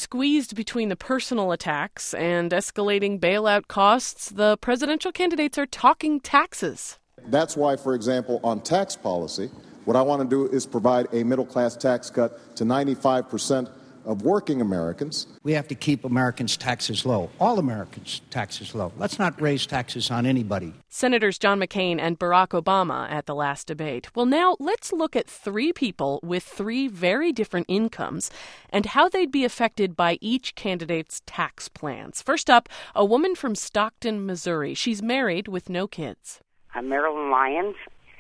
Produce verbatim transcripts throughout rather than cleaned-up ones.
Squeezed between the personal attacks and escalating bailout costs, the presidential candidates are talking taxes. That's why, for example, on tax policy, what I want to do is provide a middle-class tax cut to ninety-five percent of working Americans. We have to keep Americans' taxes low, all Americans' taxes low. Let's not raise taxes on anybody. Senators John McCain and Barack Obama at the last debate. Well, now let's look at three people with three very different incomes and how they'd be affected by each candidate's tax plans. First up, a woman from Stockton, Missouri. She's married with no kids. I'm Marilyn Lyons.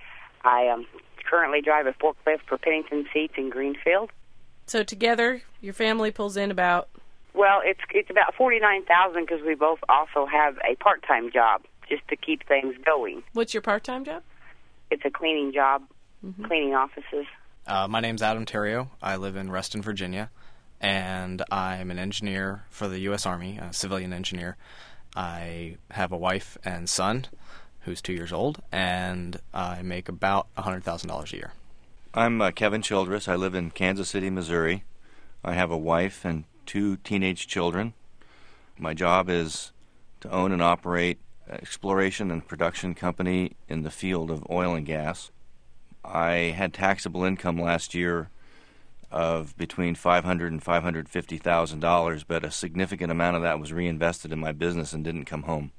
I um, currently drive a forklift for Pennington Seats in Greenfield. So together, your family pulls in about? Well, it's it's about forty-nine thousand dollars because we both also have a part-time job just to keep things going. What's your part-time job? It's a cleaning job, mm-hmm. cleaning offices. Uh, my name's Adam Terrio. I live in Reston, Virginia, and I'm an engineer for the U S Army, a civilian engineer. I have a wife and son who's two years old, and I make about one hundred thousand dollars a year. I'm uh, Kevin Childress. I live in Kansas City, Missouri. I have a wife and two teenage children. My job is to own and operate an exploration and production company in the field of oil and gas. I had taxable income last year of between five hundred thousand dollars and five hundred fifty thousand dollars, but a significant amount of that was reinvested in my business and didn't come home.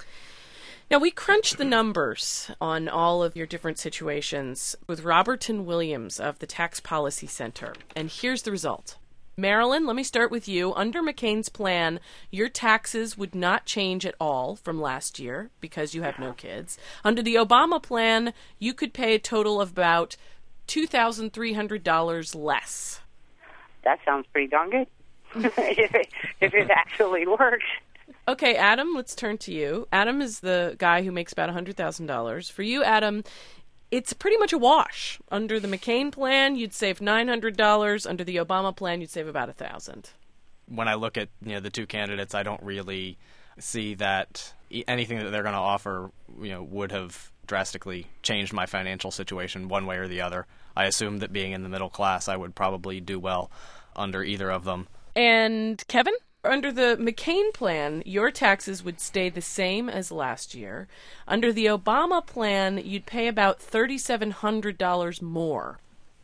Now, we crunched the numbers on all of your different situations with Roberton Williams of the Tax Policy Center, and here's the result. Marilyn, let me start with you. Under McCain's plan, your taxes would not change at all from last year because you have no kids. Under the Obama plan, you could pay a total of about two thousand three hundred dollars less. That sounds pretty darn good if, it, if it actually works. Okay, Adam, let's turn to you. Adam is the guy who makes about one hundred thousand dollars. For you, Adam, it's pretty much a wash. Under the McCain plan, you'd save nine hundred dollars. Under the Obama plan, you'd save about one thousand dollars. When I look at you know the two candidates, I don't really see that anything that they're going to offer you know would have drastically changed my financial situation one way or the other. I assume that being in the middle class, I would probably do well under either of them. And Kevin? Under the McCain plan, your taxes would stay the same as last year. Under the Obama plan, you'd pay about three thousand seven hundred dollars more.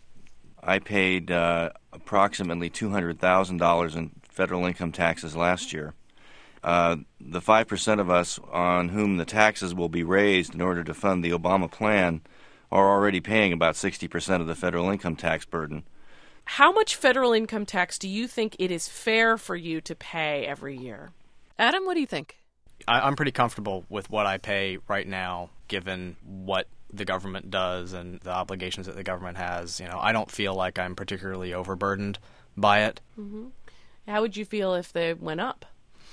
I paid uh, approximately two hundred thousand dollars in federal income taxes last year. Uh, the five percent of us on whom the taxes will be raised in order to fund the Obama plan are already paying about sixty percent of the federal income tax burden. How much federal income tax do you think it is fair for you to pay every year? Adam, what do you think? I, I'm pretty comfortable with what I pay right now, given what the government does and the obligations that the government has. You know, I don't feel like I'm particularly overburdened by it. Mm-hmm. How would you feel if they went up?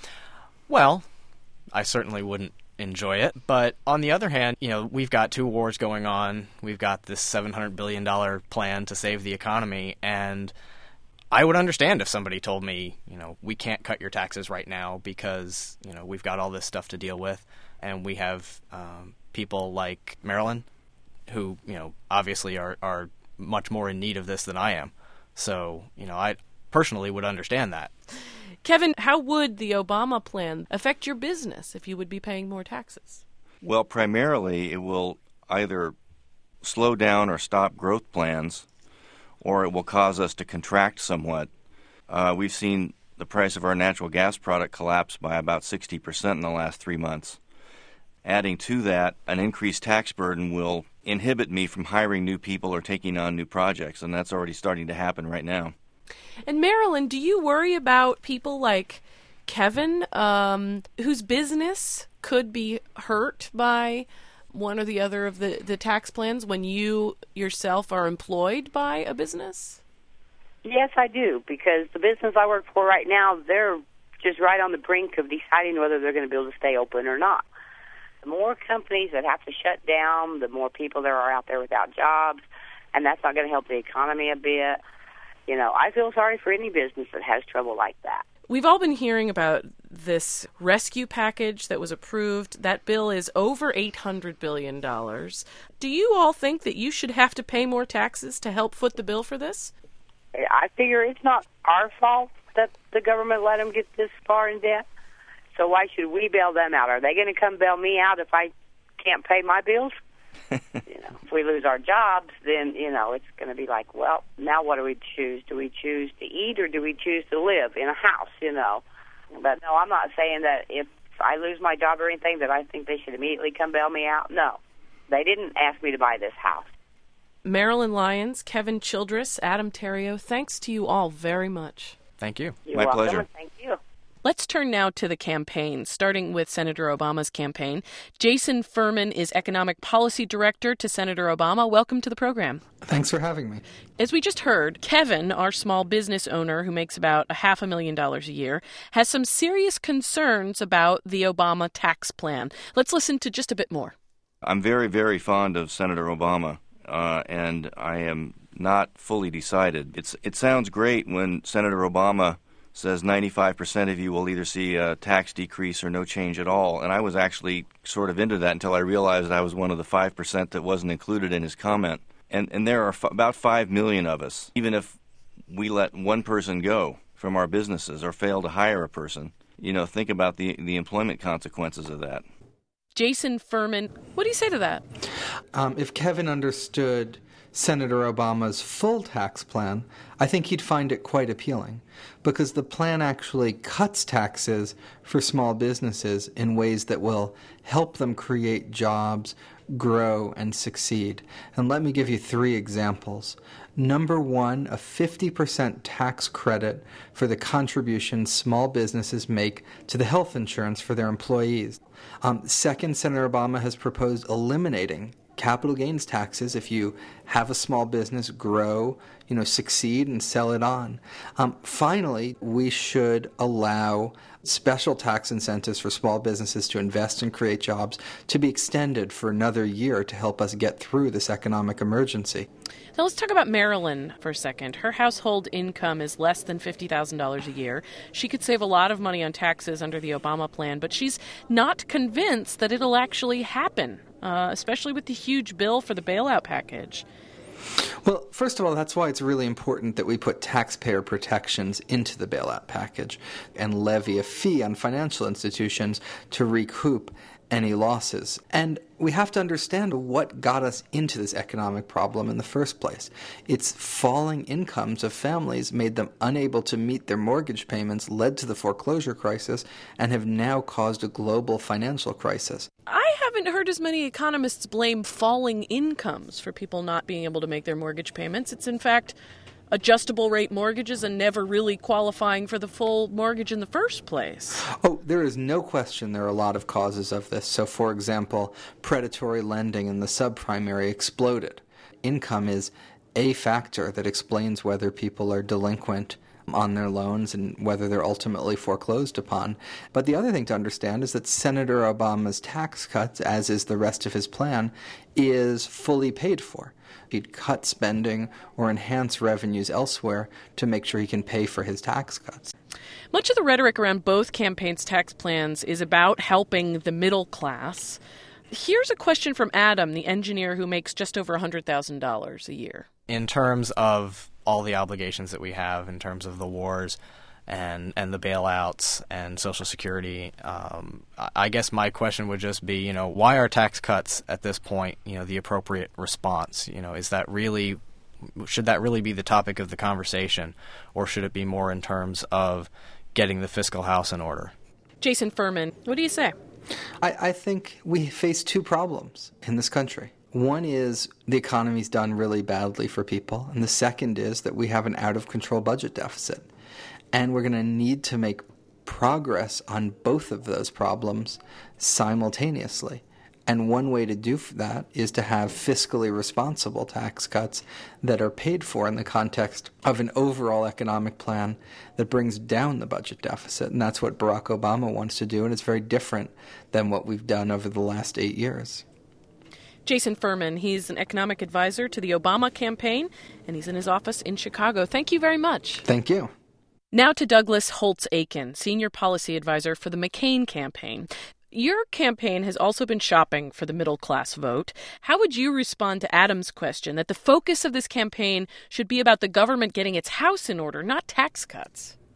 Well, I certainly wouldn't enjoy it. But on the other hand, you know, we've got two wars going on. We've got this seven hundred billion dollars plan to save the economy. And I would understand if somebody told me, you know, we can't cut your taxes right now because, you know, we've got all this stuff to deal with. And we have um, people like Marilyn who, you know, obviously are, are much more in need of this than I am. So, you know, I personally would understand that. Kevin, how would the Obama plan affect your business if you would be paying more taxes? Well, primarily it will either slow down or stop growth plans, or it will cause us to contract somewhat. Uh, we've seen the price of our natural gas product collapse by about sixty percent in the last three months. Adding to that, an increased tax burden will inhibit me from hiring new people or taking on new projects, and that's already starting to happen right now. And Marilyn, do you worry about people like Kevin, um, whose business could be hurt by one or the other of the, the tax plans when you yourself are employed by a business? Yes, I do, because the business I work for right now, they're just right on the brink of deciding whether they're going to be able to stay open or not. The more companies that have to shut down, the more people there are out there without jobs, and that's not going to help the economy a bit. You know, I feel sorry for any business that has trouble like that. We've all been hearing about this rescue package that was approved. That bill is over eight hundred billion dollars. Do you all think that you should have to pay more taxes to help foot the bill for this? I figure it's not our fault. that the government let them get this far in debt. So why should we bail them out? Are they going to come bail me out if I can't pay my bills? You know, if we lose our jobs, then, you know, it's going to be like, well, now what do we choose? Do we choose to eat or do we choose to live in a house, you know? But no, I'm not saying that if I lose my job or anything that I think they should immediately come bail me out. No, they didn't ask me to buy this house. Marilyn Lyons, Kevin Childress, Adam Theriault, thanks to you all very much. Thank you. You're My welcome, pleasure. and thank you. Let's turn now to the campaign, starting with Senator Obama's campaign. Jason Furman is Economic Policy Director to Senator Obama. Welcome to the program. Thanks for having me. As we just heard, Kevin, our small business owner who makes about a half a million dollars a year, has some serious concerns about the Obama tax plan. Let's listen to just a bit more. I'm very, very fond of Senator Obama, uh, and I am not fully decided. It's It sounds great when Senator Obama says ninety-five percent of you will either see a tax decrease or no change at all. And I was actually sort of into that until I realized I was one of the five percent that wasn't included in his comment. And, and there are f- about five million of us. Even if we let one person go from our businesses or fail to hire a person, you know, think about the, the employment consequences of that. Jason Furman, what do you say to that? Um, if Kevin understood Senator Obama's full tax plan, I think he'd find it quite appealing, because the plan actually cuts taxes for small businesses in ways that will help them create jobs, grow, and succeed. And let me give you three examples. Number one, a fifty percent tax credit for the contributions small businesses make to the health insurance for their employees. Um, second, Senator Obama has proposed eliminating capital gains taxes if you have a small business grow, you know, succeed and sell it on. Um, finally, we should allow special tax incentives for small businesses to invest and create jobs to be extended for another year to help us get through this economic emergency. Now let's talk about Marilyn for a second. Her household income is less than fifty thousand dollars a year. She could save a lot of money on taxes under the Obama plan, but she's not convinced that it'll actually happen, uh, especially with the huge bill for the bailout package. Well, first of all, that's why it's really important that we put taxpayer protections into the bailout package and levy a fee on financial institutions to recoup any losses. And we have to understand what got us into this economic problem in the first place. It's falling incomes of families made them unable to meet their mortgage payments, led to the foreclosure crisis, and have now caused a global financial crisis. I haven't heard as many economists blame falling incomes for people not being able to make their mortgage payments. It's in fact adjustable rate mortgages and never really qualifying for the full mortgage in the first place. Oh, there is no question there are a lot of causes of this. So, for example, predatory lending in the subprime area exploded. Income is a factor that explains whether people are delinquent on their loans and whether they're ultimately foreclosed upon. But the other thing to understand is that Senator Obama's tax cuts, as is the rest of his plan, is fully paid for. He'd cut spending or enhance revenues elsewhere to make sure he can pay for his tax cuts. Much of the rhetoric around both campaigns' tax plans is about helping the middle class. Here's a question from Adam, the engineer who makes just over one hundred thousand dollars a year. In terms of all the obligations that we have, in terms of the wars and and the bailouts and Social Security, um, I guess my question would just be, you know, why are tax cuts at this point, you know, the appropriate response? You know, is that really, should that really be the topic of the conversation, or should it be more in terms of getting the fiscal house in order? Jason Furman, what do you say? I, I think we face two problems in this country. One is the economy's done really badly for people, and the second is that we have an out-of-control budget deficit. And we're going to need to make progress on both of those problems simultaneously. And one way to do that is to have fiscally responsible tax cuts that are paid for in the context of an overall economic plan that brings down the budget deficit. And that's what Barack Obama wants to do, and it's very different than what we've done over the last eight years. Jason Furman, he's an economic advisor to the Obama campaign, and he's in his office in Chicago. Thank you very much. Thank you. Now to Douglas Holtz-Aiken, senior policy advisor for the McCain campaign. Your campaign has also been shopping for the middle-class vote. How would you respond to Adam's question that the focus of this campaign should be about the government getting its house in order, not tax cuts?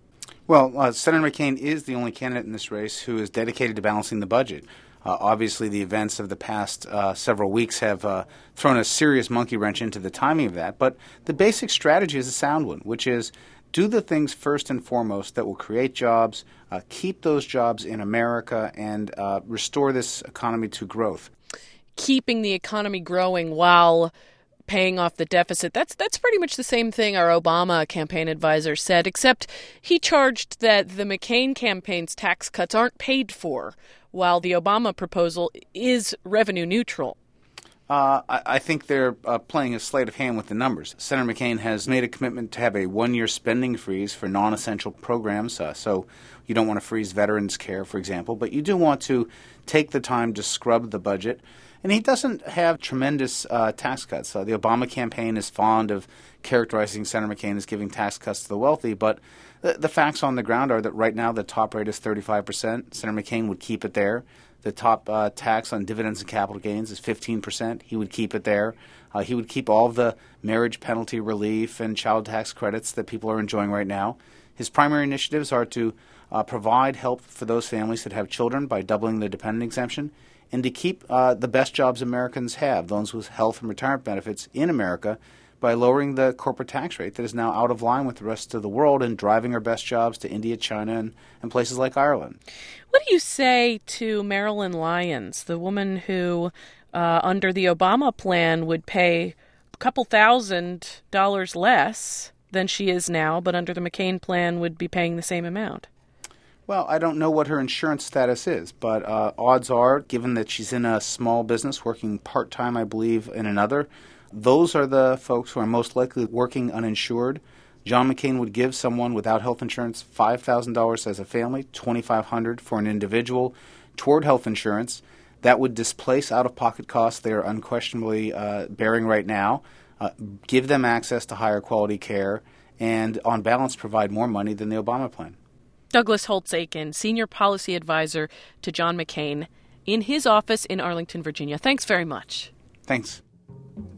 Well, uh, Senator McCain is the only candidate in this race who is dedicated to balancing the budget. Uh, obviously, the events of the past uh, several weeks have uh, thrown a serious monkey wrench into the timing of that. But the basic strategy is a sound one, which is do the things first and foremost that will create jobs, uh, keep those jobs in America, and uh, restore this economy to growth. Keeping the economy growing while paying off the deficit. That's that's pretty much the same thing our Obama campaign advisor said, except he charged that the McCain campaign's tax cuts aren't paid for, while the Obama proposal is revenue neutral. Uh, I, I think they're uh, playing a sleight of hand with the numbers. Senator McCain has made a commitment to have a one-year spending freeze for non-essential programs. Uh, so you don't want to freeze veterans' care, for example, but you do want to take the time to scrub the budget. And he doesn't have tremendous uh, tax cuts. Uh, the Obama campaign is fond of characterizing Senator McCain as giving tax cuts to the wealthy, but the, the facts on the ground are that right now the top rate is thirty-five percent. Senator McCain would keep it there. The top uh, tax on dividends and capital gains is fifteen percent. He would keep it there. Uh, he would keep all of the marriage penalty relief and child tax credits that people are enjoying right now. His primary initiatives are to uh, provide help for those families that have children by doubling the dependent exemption, and to keep uh, the best jobs Americans have, those with health and retirement benefits in America, by lowering the corporate tax rate that is now out of line with the rest of the world and driving our best jobs to India, China, and, and places like Ireland. What do you say to Marilyn Lyons, the woman who, uh, under the Obama plan, would pay a couple thousand dollars less than she is now, but under the McCain plan would be paying the same amount? Well, I don't know what her insurance status is, but uh, odds are, given that she's in a small business working part-time, I believe, in another, those are the folks who are most likely working uninsured. John McCain would give someone without health insurance five thousand dollars as a family, twenty-five hundred dollars for an individual toward health insurance. That would displace out-of-pocket costs they are unquestionably uh, bearing right now, uh, give them access to higher quality care, and on balance provide more money than the Obama plan. Douglas Holtz-Eakin, Senior Policy Advisor to John McCain, in his office in Arlington, Virginia. Thanks very much. Thanks.